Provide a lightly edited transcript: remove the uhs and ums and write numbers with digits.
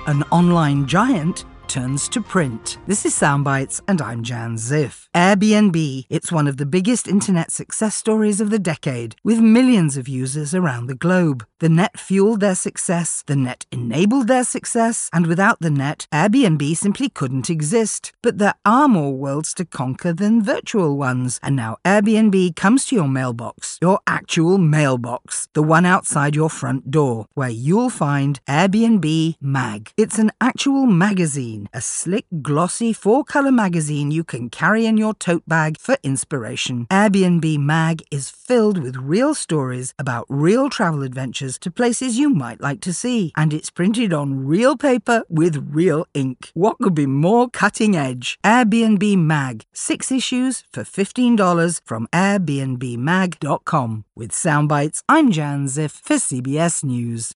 An online giant turns to print. This is Soundbites, and I'm Jan Ziff. Airbnb. It's one of the biggest internet success stories of the decade, with millions of users around the globe. The net fueled their success, the net enabled their success, and without the net, Airbnb simply couldn't exist. But there are more worlds to conquer than virtual ones, and now Airbnb comes to your mailbox, your actual mailbox, the one outside your front door, where you'll find Airbnb Mag. It's an actual magazine. A slick, glossy, 4-color magazine you can carry in your tote bag for inspiration. Airbnb Mag is filled with real stories about real travel adventures to places you might like to see. And it's printed on real paper with real ink. What could be more cutting edge? Airbnb Mag. 6 issues for $15 from airbnbmag.com. With Soundbites, I'm Jan Ziff for CBS News.